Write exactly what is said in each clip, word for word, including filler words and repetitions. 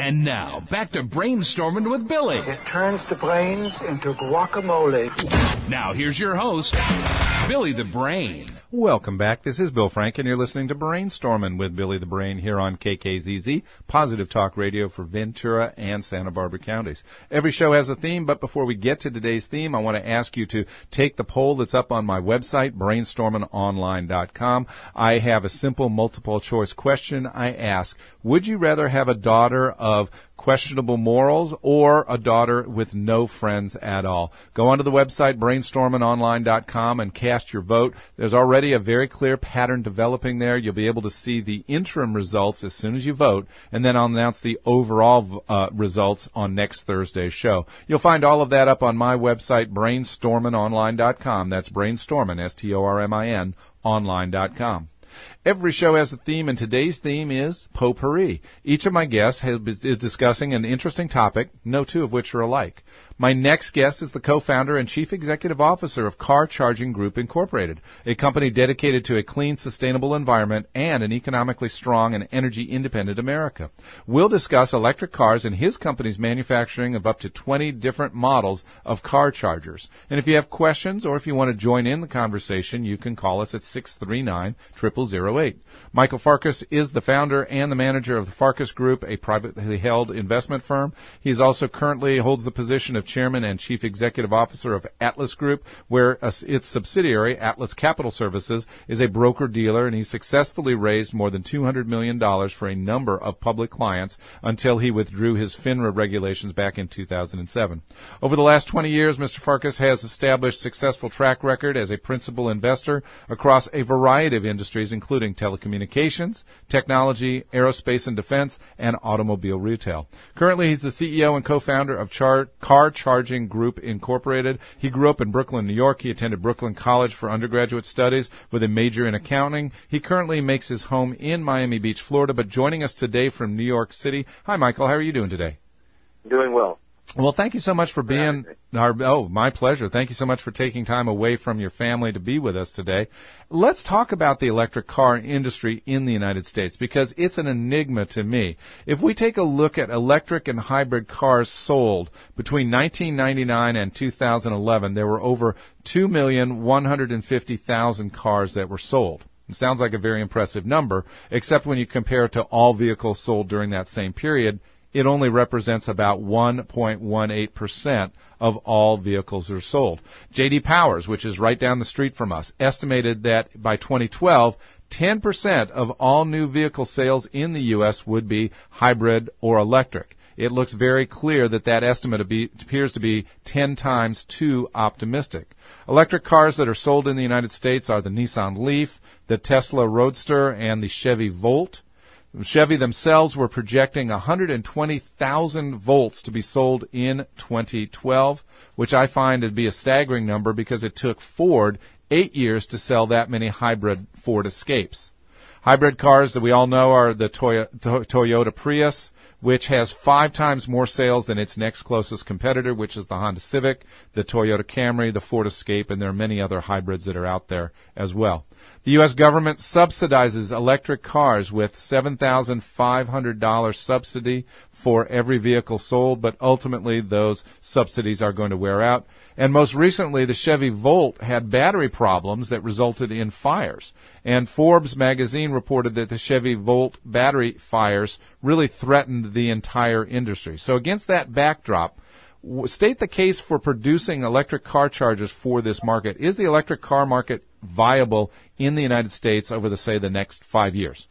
And now, back to Brainstorming with Billy. It turns the brains into guacamole. Now, here's your host, Billy the Brain. Welcome back. This is Bill Frank, and you're listening to Brainstorming with Billy the Brain here on K K Z Z, Positive Talk Radio for Ventura and Santa Barbara counties. Every show has a theme, but before we get to today's theme, I want to ask you to take the poll that's up on my website, brainstorming online dot com. I have a simple multiple choice question. I ask, would you rather have a daughter of questionable morals or a daughter with no friends at all? Go onto the website, brainstorming online dot com, and cast your vote. There's already a very clear pattern developing there. You'll be able to see the interim results as soon as you vote, and then I'll announce the overall uh, results on next Thursday's show. You'll find all of that up on my website, brainstorming online dot com. That's brainstorming, S T O R M I N, online dot com. Every show has a theme, and today's theme is potpourri. Each of my guests has, is discussing an interesting topic, no two of which are alike. My next guest is the co-founder and chief executive officer of Car Charging Group Incorporated, a company dedicated to a clean, sustainable environment and an economically strong and energy-independent America. We'll discuss electric cars and his company's manufacturing of up to twenty different models of car chargers. And if you have questions or if you want to join in the conversation, you can call us at six three nine, zero zero zero eight. Michael Farkas is the founder and the manager of the Farkas Group, a privately held investment firm. He also currently holds the position of chairman and chief executive officer of Atlas Group, where its subsidiary, Atlas Capital Services, is a broker-dealer, and he successfully raised more than two hundred million dollars for a number of public clients until he withdrew his FINRA regulations back in two thousand seven. Over the last twenty years, Mister Farkas has established a successful track record as a principal investor across a variety of industries, including telecommunications, technology, aerospace and defense, and automobile retail. Currently, he's the C E O and co-founder of Char- Car Charging Group Incorporated. He grew up in Brooklyn, New York. He attended Brooklyn College for undergraduate studies with a major in accounting. He currently makes his home in Miami Beach, Florida, but joining us today from New York City. Hi, Michael. How are you doing today? Doing well. Well, thank you so much for being our, oh, my pleasure. Thank you so much for taking time away from your family to be with us today. Let's talk about the electric car industry in the United States, because it's an enigma to me. If we take a look at electric and hybrid cars sold between nineteen ninety-nine and two thousand eleven, there were over two million one hundred fifty thousand cars that were sold. It sounds like a very impressive number, except when you compare it to all vehicles sold during that same period. It only represents about one point one eight percent of all vehicles that are sold. J D Powers, which is right down the street from us, estimated that by twenty twelve, ten percent of all new vehicle sales in the U S would be hybrid or electric. It looks very clear that that estimate appears to be ten times too optimistic. Electric cars that are sold in the United States are the Nissan Leaf, the Tesla Roadster, and the Chevy Volt. Chevy themselves were projecting one hundred twenty thousand Volts to be sold in twenty twelve, which I find to be a staggering number because it took Ford eight years to sell that many hybrid Ford Escapes. Hybrid cars that we all know are the Toy- to- Toyota Prius, which has five times more sales than its next closest competitor, which is the Honda Civic, the Toyota Camry, the Ford Escape, and there are many other hybrids that are out there as well. The U S government subsidizes electric cars with seven thousand five hundred dollars subsidy for every vehicle sold, but ultimately those subsidies are going to wear out. And most recently, the Chevy Volt had battery problems that resulted in fires. And Forbes magazine reported that the Chevy Volt battery fires really threatened the entire industry. So against that backdrop, state the case for producing electric car chargers for this market. Is the electric car market viable in the United States over, the, say, the next five years?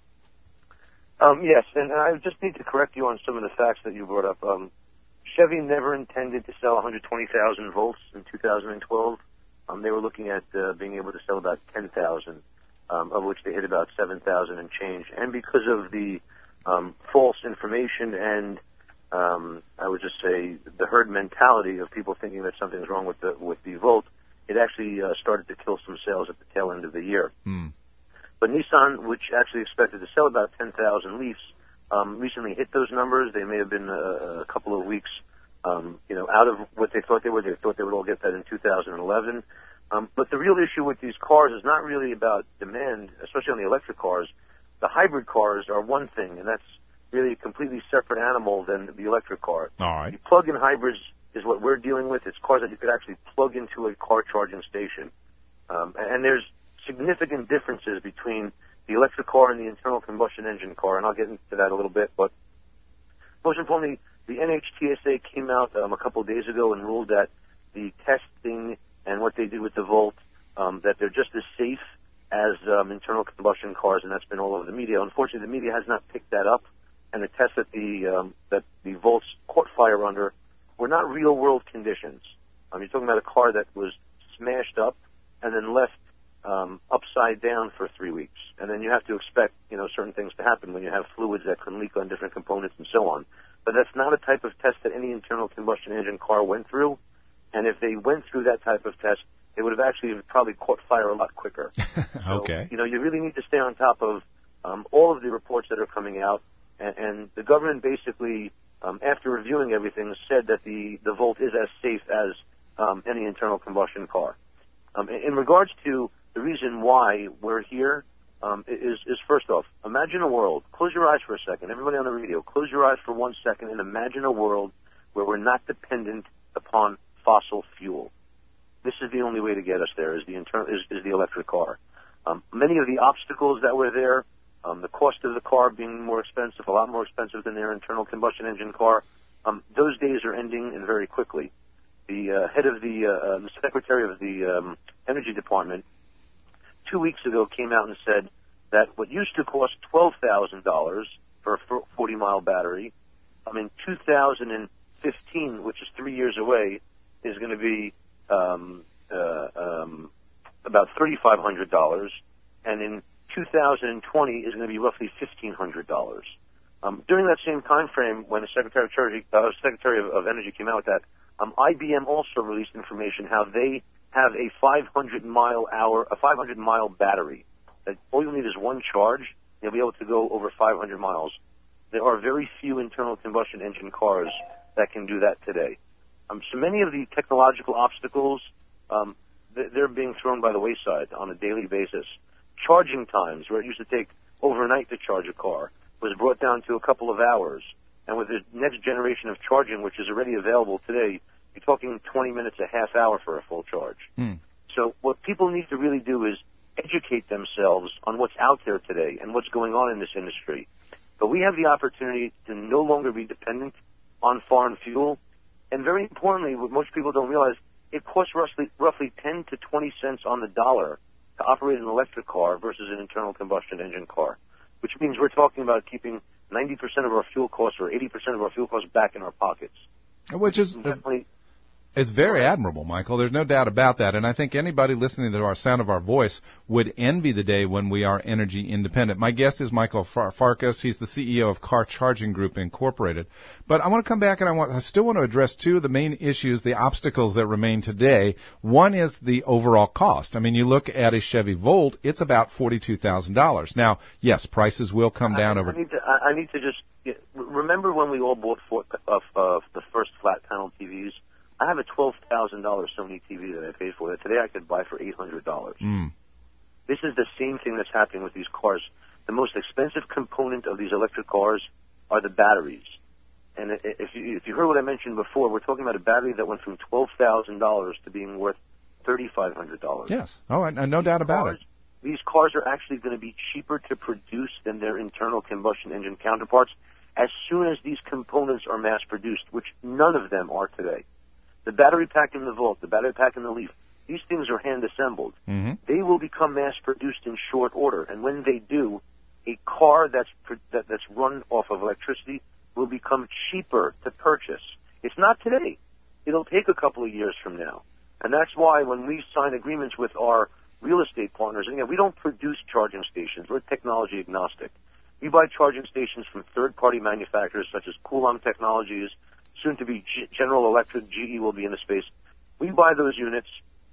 Um, yes, and I just need to correct you on some of the facts that you brought up. Um, Chevy never intended to sell one hundred twenty thousand volts in two thousand twelve. Um, they were looking at uh, being able to sell about ten thousand, um, of which they hit about seven thousand and change. And because of the um, false information and um, I would just say the herd mentality of people thinking that something's wrong with the with the Volt, it actually uh, started to kill some sales at the tail end of the year. Mm. But Nissan, which actually expected to sell about ten thousand Leafs, um, recently hit those numbers. They may have been a, a couple of weeks, um, you know, out of what they thought they were. They thought they would all get that in two thousand eleven. Um, but the real issue with these cars is not really about demand, especially on the electric cars. The hybrid cars are one thing, and that's really a completely separate animal than the electric car. All right. The plug-in hybrids is what we're dealing with. It's cars that you could actually plug into a car charging station. Um, and there's significant differences between the electric car and the internal combustion engine car, and I'll get into that a little bit. But most importantly, the N H T S A came out um, a couple of days ago and ruled that the testing and what they did with the Volt, um, that they're just as safe as um, internal combustion cars, and that's been all over the media. Unfortunately, the media has not picked that up, and the tests that the um, that the Volts caught fire under were not real-world conditions. Um, you're talking about a car that was smashed up and then left um, upside down for three weeks, and then you have to expect, you know, certain things to happen when you have fluids that can leak on different components and so on. But that's not a type of test that any internal combustion engine car went through, and if they went through that type of test, they would have actually probably caught fire a lot quicker. Okay. So, you know, you really need to stay on top of um, all of the reports that are coming out, and, and the government basically, um, after reviewing everything, said that the, the Volt is as safe as um, any internal combustion car. Um, in, in regards to the reason why we're here, um, is, is first off, imagine a world. Close your eyes for a second. Everybody on the radio, close your eyes for one second and imagine a world where we're not dependent upon fossil fuel. This is the only way to get us there, is the internal, is, is the electric car. Um, many of the obstacles that were there, um, the cost of the car being more expensive, a lot more expensive than their internal combustion engine car, um, those days are ending and very quickly. The uh, head of the, uh, um, Secretary of the um, Energy Department two weeks ago came out and said that what used to cost twelve thousand dollars for a forty-mile battery, um, in two thousand fifteen, which is three years away, is going to be um, uh, um, about thirty-five hundred dollars, and in two thousand twenty is going to be roughly fifteen hundred dollars. Um, during that same time frame, when the Secretary of, Treasury, uh, Secretary of, of Energy came out with that, um, I B M also released information how they have a five hundred mile hour, a five hundred mile battery. That all you need is one charge, you'll be able to go over five hundred miles. There are very few internal combustion engine cars that can do that today. Um, so many of the technological obstacles, um, they're being thrown by the wayside on a daily basis. Charging times, where it used to take overnight to charge a car, was brought down to a couple of hours. And with the next generation of charging, which is already available today, you're talking twenty minutes, a half hour for a full charge. Mm. So what people need to really do is educate themselves on what's out there today and what's going on in this industry. But we have the opportunity to no longer be dependent on foreign fuel. And very importantly, what most people don't realize, it costs roughly, roughly ten to twenty cents on the dollar to operate an electric car versus an internal combustion engine car, which means we're talking about keeping ninety percent of our fuel costs or eighty percent of our fuel costs back in our pockets. Which is definitely. It's very admirable, Michael. There's no doubt about that. And I think anybody listening to our sound of our voice would envy the day when we are energy independent. My guest is Michael Far- Farkas. He's the C E O of Car Charging Group Incorporated. But I want to come back and I want, I still want to address two of the main issues, the obstacles that remain today. One is the overall cost. I mean, you look at a Chevy Volt, it's about forty-two thousand dollars. Now, yes, prices will come down I, over. I need to, I, I need to just, yeah, remember when we all bought for, uh, uh, the first flat panel T Vs? I have a twelve thousand dollars Sony T V that I paid for that today I could buy for eight hundred dollars. Mm. This is the same thing that's happening with these cars. The most expensive component of these electric cars are the batteries. And if you, if you heard what I mentioned before, we're talking about a battery that went from twelve thousand dollars to being worth thirty-five hundred dollars. Yes. Oh, and, and no doubt about cars, it. These cars are actually going to be cheaper to produce than their internal combustion engine counterparts as soon as these components are mass-produced, which none of them are today. The battery pack in the Volt, the battery pack in the Leaf, these things are hand-assembled. Mm-hmm. They will become mass-produced in short order, and when they do, a car that's that, that's run off of electricity will become cheaper to purchase. It's not today. It'll take a couple of years from now. And that's why when we sign agreements with our real estate partners, and again, we don't produce charging stations. We're technology agnostic. We buy charging stations from third-party manufacturers such as Coulomb Technologies, soon to be G- General Electric, G E will be in the space. We buy those units,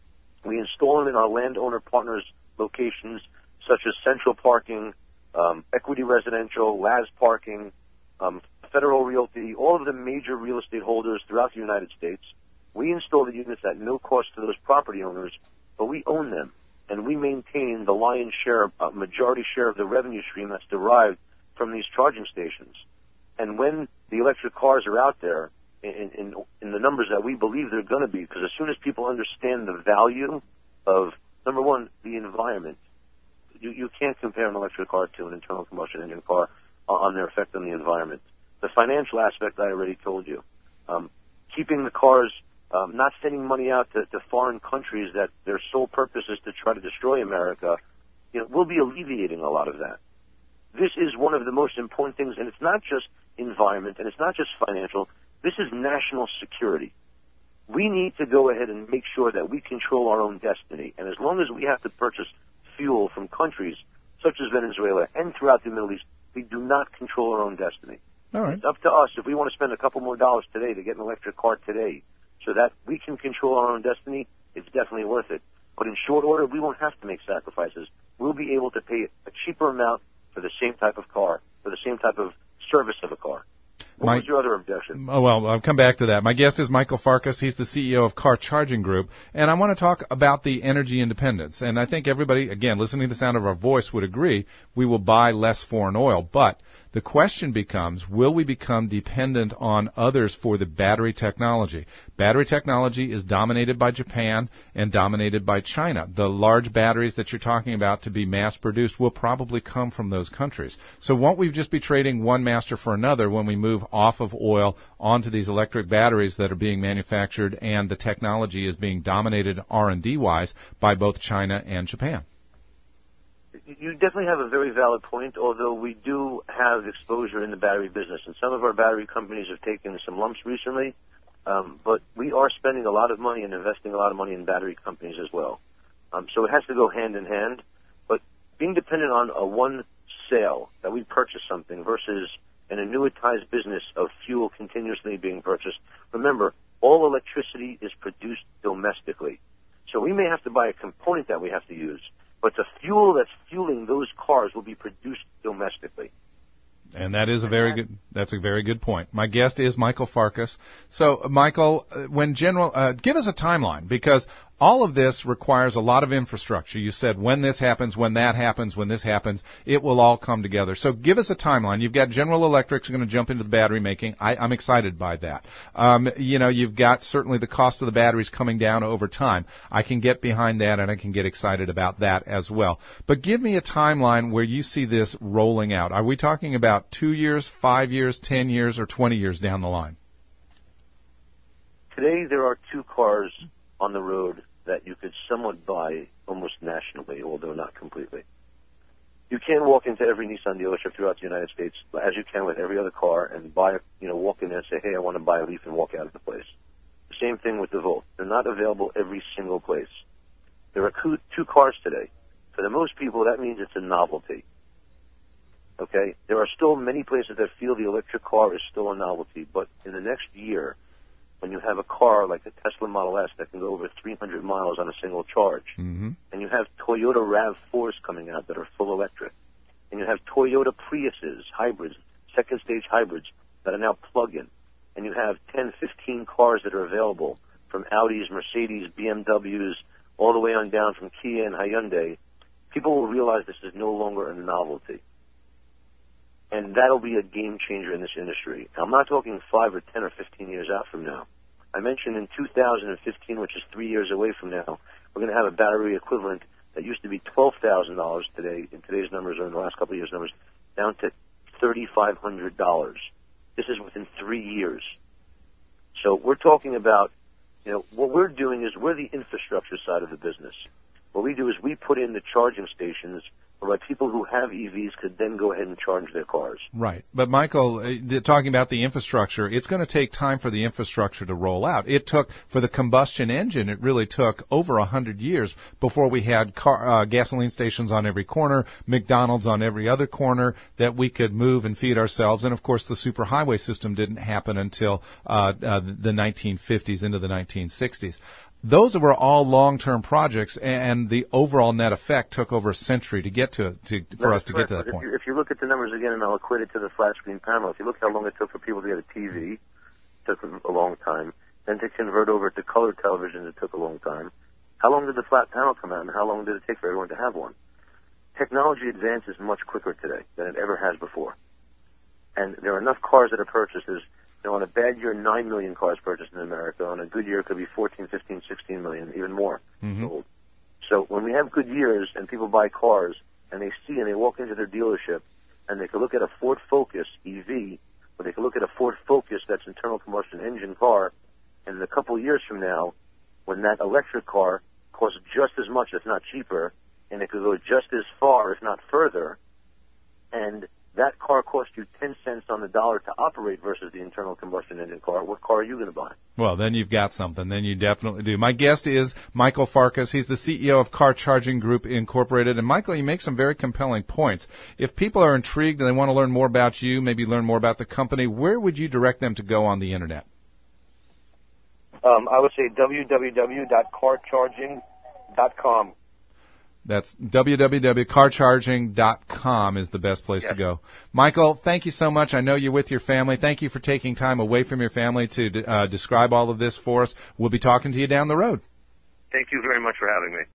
we install them in our landowner partners' locations, such as Central Parking, um, Equity Residential, Laz Parking, um, Federal Realty, all of the major real estate holders throughout the United States. We install the units at no cost to those property owners, but we own them, and we maintain the lion's share, uh, majority share of the revenue stream that's derived from these charging stations. And when the electric cars are out there in, in, in the numbers that we believe they're going to be, because as soon as people understand the value of, number one, the environment, you, you can't compare an electric car to an internal combustion engine car on their effect on the environment. The financial aspect, I already told you. Um, keeping the cars, um, not sending money out to, to foreign countries that their sole purpose is to try to destroy America, you know, we'll be alleviating a lot of that. This is one of the most important things, and it's not just environment, and it's not just financial. This is national security. We need to go ahead and make sure that we control our own destiny. And as long as we have to purchase fuel from countries such as Venezuela and throughout the Middle East, we do not control our own destiny. All right. It's up to us if we want to spend a couple more dollars today to get an electric car today so that we can control our own destiny. It's definitely worth it. But in short order, we won't have to make sacrifices. We'll be able to pay a cheaper amount for the same type of car, for the same type of service of a car. What My, was your other objection? Oh, well, I'll come back to that. My guest is Michael Farkas. He's the C E O of Car Charging Group, and I want to talk about the energy independence. And I think everybody, again, listening to the sound of our voice would agree we will buy less foreign oil. But the question becomes, will we become dependent on others for the battery technology? Battery technology is dominated by Japan and dominated by China. The large batteries that you're talking about to be mass-produced will probably come from those countries. So won't we just be trading one master for another when we move off of oil onto these electric batteries that are being manufactured and the technology is being dominated R and D-wise by both China and Japan? You definitely have a very valid point, although we do have exposure in the battery business. And some of our battery companies have taken some lumps recently, um, but we are spending a lot of money and investing a lot of money in battery companies as well. Um, so it has to go hand in hand. But being dependent on a one sale that we purchase something versus an annuitized business of fuel continuously being purchased, remember, all electricity is produced domestically. So we may have to buy a component that we have to use, but the fuel that's fueling those cars will be produced domestically. And that is a very good, that's a very good point. My guest is Michael Farkas. So, Michael, when General, uh, give us a timeline, because all of this requires a lot of infrastructure. You said when this happens, when that happens, when this happens, it will all come together. So give us a timeline. You've got General Electric going to jump into the battery making. I, I'm excited by that. Um, you know, you've got certainly the cost of the batteries coming down over time. I can get behind that, and I can get excited about that as well. But give me a timeline where you see this rolling out. Are we talking about two years, five years, ten years, or twenty years down the line? Today there are two cars on the road that you could somewhat buy almost nationally, although not completely. You can walk into every Nissan dealership throughout the United States, as you can with every other car, and buy, you know, walk in there and say, hey, I want to buy a Leaf, and walk out of the place. The same thing with the Volt. They're not available every single place. There are two cars today. For the most people, that means it's a novelty. Okay? There are still many places that feel the electric car is still a novelty, but in the next year, when you have a car like the Tesla Model S that can go over three hundred miles on a single charge, mm-hmm. and you have Toyota RAV fours coming out that are full electric, and you have Toyota Priuses, hybrids, second-stage hybrids that are now plug-in, and you have ten, fifteen cars that are available from Audis, Mercedes, B M Ws, all the way on down from Kia and Hyundai, people will realize this is no longer a novelty. And that'll be a game changer in this industry. Now, I'm not talking five or ten or fifteen years out from now. I mentioned in two thousand fifteen, which is three years away from now, we're going to have a battery equivalent that used to be twelve thousand dollars today, in today's numbers or in the last couple of years' numbers, down to three thousand five hundred dollars. This is within three years. So we're talking about, you know, what we're doing is we're the infrastructure side of the business. What we do is we put in the charging stations where people who have E Vs could then go ahead and charge their cars. Right. But, Michael, uh, talking about the infrastructure, it's going to take time for the infrastructure to roll out. It took, for the combustion engine, it really took over one hundred years before we had car, uh, gasoline stations on every corner, McDonald's on every other corner, that we could move and feed ourselves. And, of course, the superhighway system didn't happen until uh, uh, the nineteen fifties into the nineteen sixties. Those were all long-term projects, and the overall net effect took over a century to get to, to for us to correct. get to that if point. You, if you look at the numbers again, and I'll equate it to the flat-screen panel, if you look how long it took for people to get a T V, it took a long time. Then to convert over to color television, it took a long time. How long did the flat panel come out, and how long did it take for everyone to have one? Technology advances much quicker today than it ever has before. And there are enough cars that are purchased. There's, you know, on a bad year, nine million cars purchased in America. On a good year, it could be fourteen, fifteen, sixteen million, even more Mm-hmm. sold. So when we have good years and people buy cars and they see and they walk into their dealership and they can look at a Ford Focus E V, or they can look at a Ford Focus that's internal combustion engine car, and a couple of years from now, when that electric car costs just as much, if not cheaper, and it could go just as far, if not further, and that car costs you ten cents on the dollar to operate versus the internal combustion engine car, what car are you going to buy? Well, then you've got something. Then you definitely do. My guest is Michael Farkas. He's the C E O of Car Charging Group Incorporated. And, Michael, you make some very compelling points. If people are intrigued and they want to learn more about you, maybe learn more about the company, where would you direct them to go on the Internet? Um, I would say w w w dot car charging dot com. That's w w w dot car charging dot com is the best place Yes. to go. Michael, thank you so much. I know you're with your family. Thank you for taking time away from your family to uh, describe all of this for us. We'll be talking to you down the road. Thank you very much for having me.